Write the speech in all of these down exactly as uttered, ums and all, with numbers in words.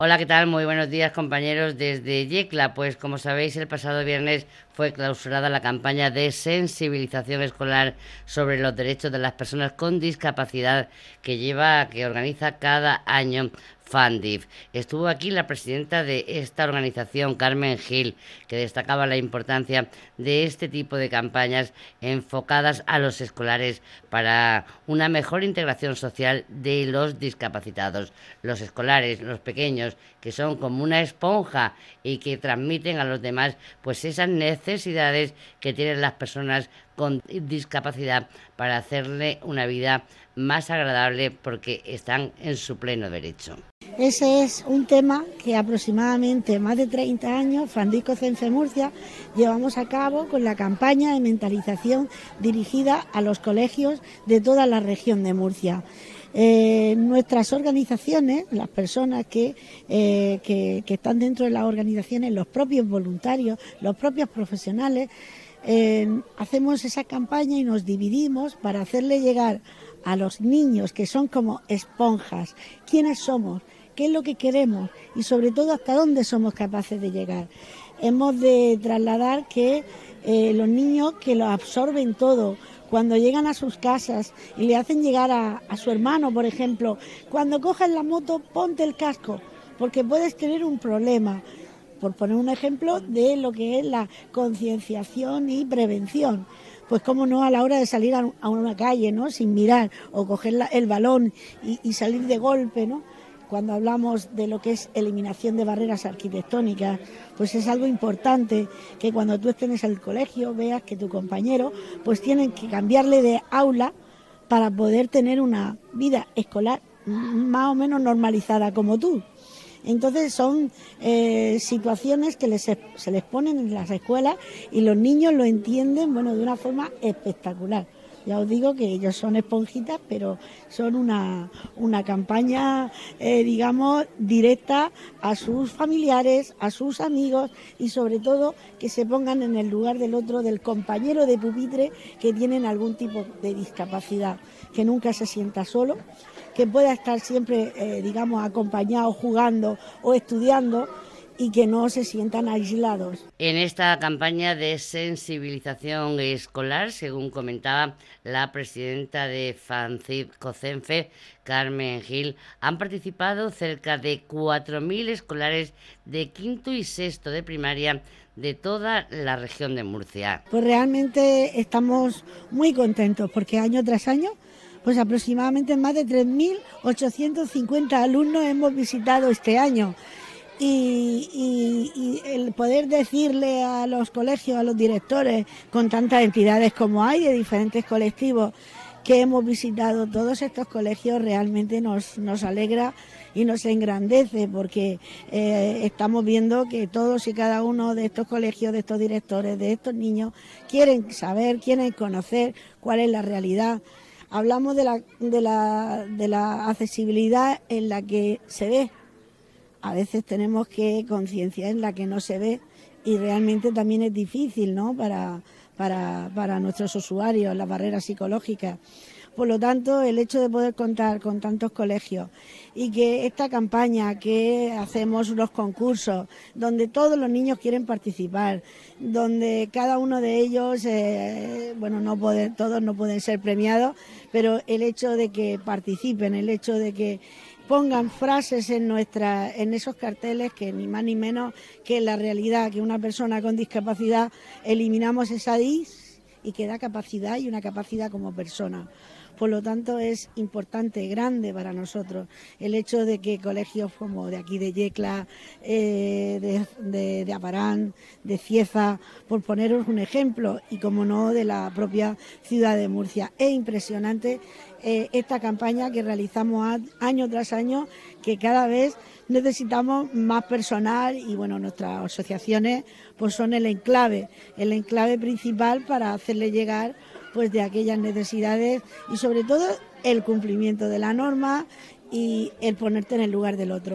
Hola, ¿qué tal? Muy buenos días, compañeros desde Yecla. Pues como sabéis, el pasado viernes fue clausurada la campaña de sensibilización escolar sobre los derechos de las personas con discapacidad que lleva, que organiza cada año FANDIF. Estuvo aquí la presidenta de esta organización, Carmen Gil, que destacaba la importancia de este tipo de campañas enfocadas a los escolares para una mejor integración social de los discapacitados. Los escolares, los pequeños, que son como una esponja y que transmiten a los demás pues esas necesidades que tienen las personas con discapacidad para hacerle una vida más agradable porque están en su pleno derecho. Ese es un tema que aproximadamente más de treinta años, FANDIF COCENFE Murcia, llevamos a cabo con la campaña de mentalización dirigida a los colegios de toda la región de Murcia. Eh, nuestras organizaciones, las personas que, eh, que, que están dentro de las organizaciones, los propios voluntarios, los propios profesionales, eh, hacemos esa campaña y nos dividimos para hacerle llegar a los niños, que son como esponjas, quiénes somos, qué es lo que queremos y sobre todo hasta dónde somos capaces de llegar. Hemos de trasladar que eh, los niños que lo absorben todo, cuando llegan a sus casas y le hacen llegar a, a su hermano, por ejemplo, cuando cojas la moto ponte el casco, porque puedes tener un problema, por poner un ejemplo de lo que es la concienciación y prevención. Pues cómo no, a la hora de salir a, a una calle, ¿no?, sin mirar, o coger la, el balón y, y salir de golpe, ¿no? Cuando hablamos de lo que es eliminación de barreras arquitectónicas, pues es algo importante que cuando tú estés en el colegio veas que tu compañero pues tienen que cambiarle de aula para poder tener una vida escolar más o menos normalizada como tú. Entonces son eh, situaciones que les, se les ponen en las escuelas y los niños lo entienden, bueno, de una forma espectacular. Ya os digo que ellos son esponjitas, pero son una, una campaña, eh, digamos, directa a sus familiares, a sus amigos y sobre todo que se pongan en el lugar del otro, del compañero de pupitre que tienen algún tipo de discapacidad, que nunca se sienta solo, que pueda estar siempre, eh, digamos, acompañado, jugando o estudiando, y que no se sientan aislados. En esta campaña de sensibilización escolar, según comentaba la presidenta de FANDIF COCENFE, Carmen Gil, han participado cerca de cuatro mil escolares de quinto y sexto de primaria de toda la región de Murcia. Pues realmente estamos muy contentos porque año tras año pues aproximadamente más de tres mil ochocientos cincuenta alumnos hemos visitado este año. Y, y, y el poder decirle a los colegios, a los directores, con tantas entidades como hay de diferentes colectivos que hemos visitado todos estos colegios, realmente nos, nos alegra y nos engrandece porque eh, estamos viendo que todos y cada uno de estos colegios, de estos directores, de estos niños, quieren saber, quieren conocer cuál es la realidad. Hablamos de la, de la, de la accesibilidad en la que se ve. A veces tenemos que concienciar en la que no se ve y realmente también es difícil, ¿no?, para, para, para nuestros usuarios, las barreras psicológicas. Por lo tanto, el hecho de poder contar con tantos colegios y que esta campaña que hacemos unos concursos donde todos los niños quieren participar, donde cada uno de ellos, eh, bueno, no puede, todos no pueden ser premiados, pero el hecho de que participen, el hecho de que pongan frases en nuestra, en esos carteles que ni más ni menos que la realidad, que una persona con discapacidad eliminamos esa dis y que da capacidad y una capacidad como persona. Por lo tanto, es importante, grande para nosotros el hecho de que colegios como de aquí de Yecla, eh, de, de, de Aparán, de Cieza, por poneros un ejemplo, y como no de la propia ciudad de Murcia. Es impresionante eh, esta campaña que realizamos a, año tras año, que cada vez necesitamos más personal y bueno, nuestras asociaciones pues son el enclave, el enclave principal para hacerle llegar pues de aquellas necesidades y sobre todo el cumplimiento de la norma y el ponerte en el lugar del otro.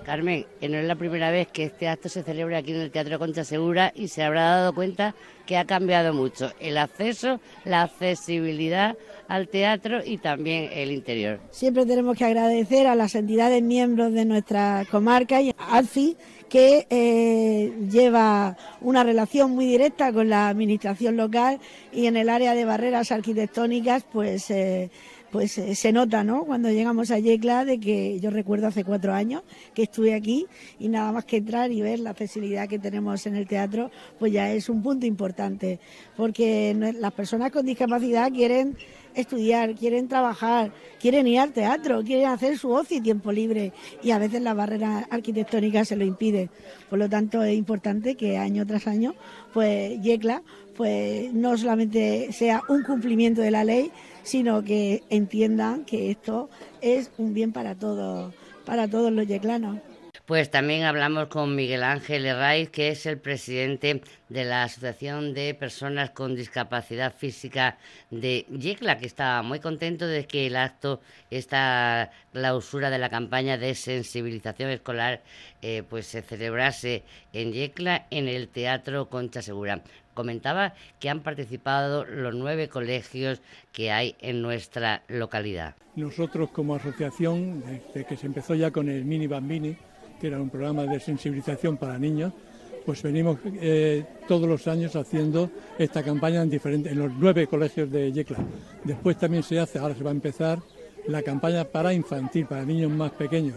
Carmen, que no es la primera vez que este acto se celebra aquí en el Teatro Concha Segura y se habrá dado cuenta que ha cambiado mucho el acceso, la accesibilidad al teatro y también el interior. Siempre tenemos que agradecer a las entidades miembros de nuestra comarca y a ADFI, que eh, lleva una relación muy directa con la administración local, y en el área de barreras arquitectónicas pues eh, pues eh, se nota, ¿no?, cuando llegamos a Yecla, de que yo recuerdo hace cuatro años que estuve aquí y nada más que entrar y ver la accesibilidad que tenemos en el teatro, pues ya es un punto importante, porque las personas con discapacidad quieren estudiar, quieren trabajar, quieren ir al teatro, quieren hacer su ocio y tiempo libre, y a veces las barreras arquitectónicas se lo impiden. Por lo tanto, es importante que año tras año pues Yecla pues no solamente sea un cumplimiento de la ley, sino que entiendan que esto es un bien para todos, para todos los yeclanos. Pues también hablamos con Miguel Ángel Herraiz, que es el presidente de la Asociación de Personas con Discapacidad Física de Yecla, que está muy contento de que el acto, esta clausura de la campaña de sensibilización escolar, eh, pues se celebrase en Yecla, en el Teatro Concha Segura. Comentaba que han participado los nueve colegios que hay en nuestra localidad. Nosotros, como asociación, desde que se empezó ya con el Mini Bambini, que era un programa de sensibilización para niños, pues venimos eh, todos los años haciendo esta campaña en, diferentes, en los nueve colegios de Yecla. Después también se hace, ahora se va a empezar, la campaña para infantil, para niños más pequeños.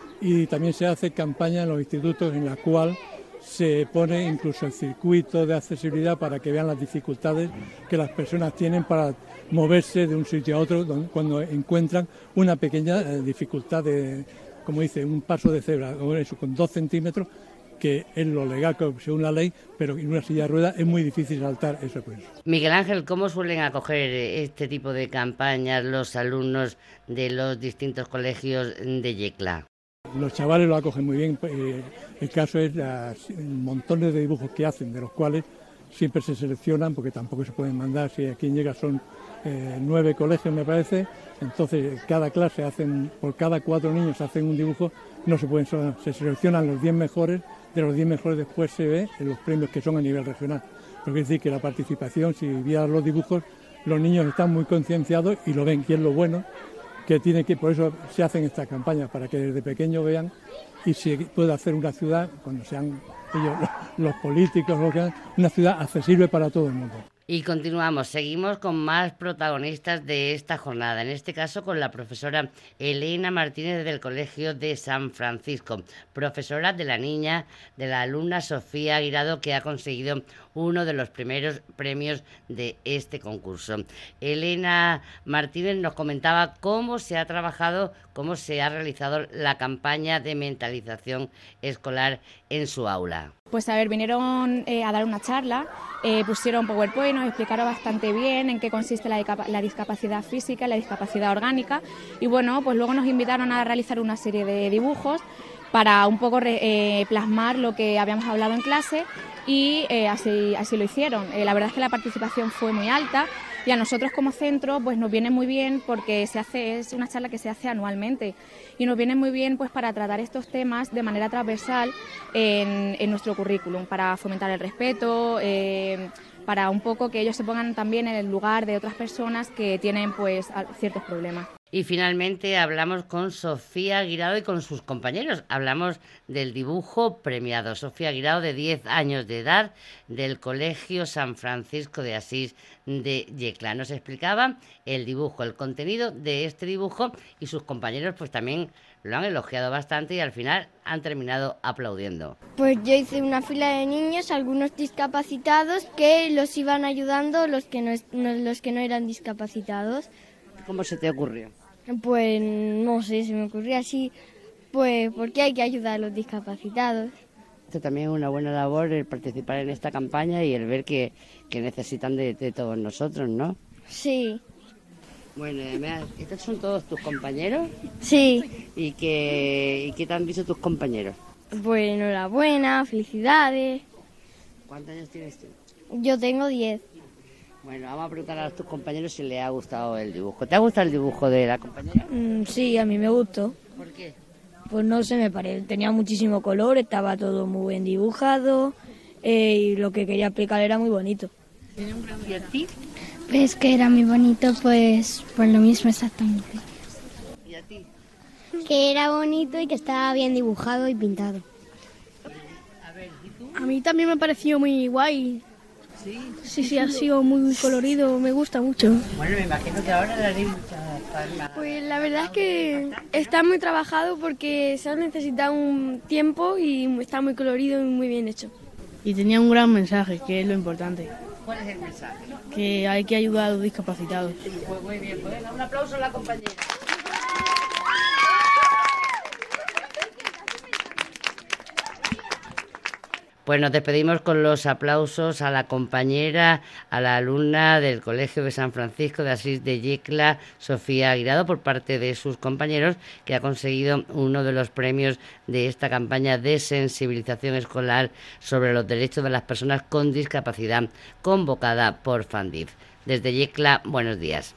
Y también se hace campaña en los institutos en la cual se pone incluso el circuito de accesibilidad para que vean las dificultades que las personas tienen para moverse de un sitio a otro donde, cuando encuentran una pequeña eh, dificultad de, como dice, un paso de cebra, o eso, con dos centímetros, que es lo legal según la ley, pero en una silla de ruedas es muy difícil saltar eso. Pues. Miguel Ángel, ¿cómo suelen acoger este tipo de campañas los alumnos de los distintos colegios de Yecla? Los chavales lo acogen muy bien. Eh, el caso es las montones de dibujos que hacen, de los cuales siempre se seleccionan, porque tampoco se pueden mandar, si aquí en Yecla son eh, nueve colegios, me parece. Entonces, cada clase hacen, por cada cuatro niños hacen un dibujo, no se pueden, se seleccionan los diez mejores, de los diez mejores después se ve en los premios que son a nivel regional. Lo que es decir que la participación, si vieran los dibujos, los niños están muy concienciados y lo ven, que es lo bueno, que tiene que, por eso se hacen estas campañas, para que desde pequeños vean y se pueda hacer una ciudad, cuando sean ellos los, los políticos, lo que hagan, una ciudad accesible para todo el mundo. Y continuamos, seguimos con más protagonistas de esta jornada, en este caso con la profesora Elena Martínez del Colegio de San Francisco, profesora de la niña, de la alumna Sofía Guirado, que ha conseguido uno de los primeros premios de este concurso. Elena Martínez nos comentaba cómo se ha trabajado, cómo se ha realizado la campaña de mentalización escolar en su aula. Pues a ver, vinieron eh, a dar una charla, eh, pusieron PowerPoint, nos explicaron bastante bien en qué consiste la, la discapacidad física y la discapacidad orgánica, y bueno, pues luego nos invitaron a realizar una serie de dibujos para un poco eh, plasmar lo que habíamos hablado en clase, y eh, así, así lo hicieron. Eh, la verdad es que la participación fue muy alta, y a nosotros como centro pues nos viene muy bien, porque se hace, es una charla que se hace anualmente, y nos viene muy bien pues para tratar estos temas de manera transversal en, en nuestro currículum, para fomentar el respeto, eh, para un poco que ellos se pongan también en el lugar de otras personas que tienen pues ciertos problemas. Y finalmente hablamos con Sofía Guirado y con sus compañeros. Hablamos del dibujo premiado. Sofía Guirado, de diez años de edad, del Colegio San Francisco de Asís de Yecla. Nos explicaba el dibujo, el contenido de este dibujo, y sus compañeros pues también lo han elogiado bastante y al final han terminado aplaudiendo. Pues yo hice una fila de niños, algunos discapacitados, que los iban ayudando los que no, los que no eran discapacitados. ¿Cómo se te ocurrió? Pues no sé, se me ocurrió así, pues porque hay que ayudar a los discapacitados. Esto también es una buena labor, el participar en esta campaña y el ver que, que necesitan de, de todos nosotros, ¿no? Sí. Bueno, ¿estos son todos tus compañeros? Sí. ¿Y qué, y qué te han dicho tus compañeros? Pues enhorabuena, felicidades. ¿Cuántos años tienes tú? Yo tengo diez. Bueno, vamos a preguntar a tus compañeros si les ha gustado el dibujo. ¿Te ha gustado el dibujo de la compañera? Mm, sí, a mí me gustó. ¿Por qué? Pues no sé, me parece, tenía muchísimo color, estaba todo muy bien dibujado eh, y lo que quería explicar era muy bonito. ¿Y a ti? Pues que era muy bonito, pues por lo mismo exactamente. ¿Y a ti? Que era bonito y que estaba bien dibujado y pintado. A ver, ¿y tú? A mí también me pareció muy guay. Sí. Sí, sí, ha sido muy colorido, me gusta mucho. Bueno, me imagino que ahora le haré muchas palmas. Pues la verdad es que está muy trabajado porque se ha necesitado un tiempo y está muy colorido y muy bien hecho. Y tenía un gran mensaje, que es lo importante, ¿Cuál es el mensaje? que hay que ayudar a los discapacitados. Pues muy bien, pues venga, un aplauso a la compañera. Pues nos despedimos con los aplausos a la compañera, a la alumna del Colegio de San Francisco de Asís de Yecla, Sofía Aguirado, por parte de sus compañeros, que ha conseguido uno de los premios de esta campaña de sensibilización escolar sobre los derechos de las personas con discapacidad, convocada por FANDIF. Desde Yecla, buenos días.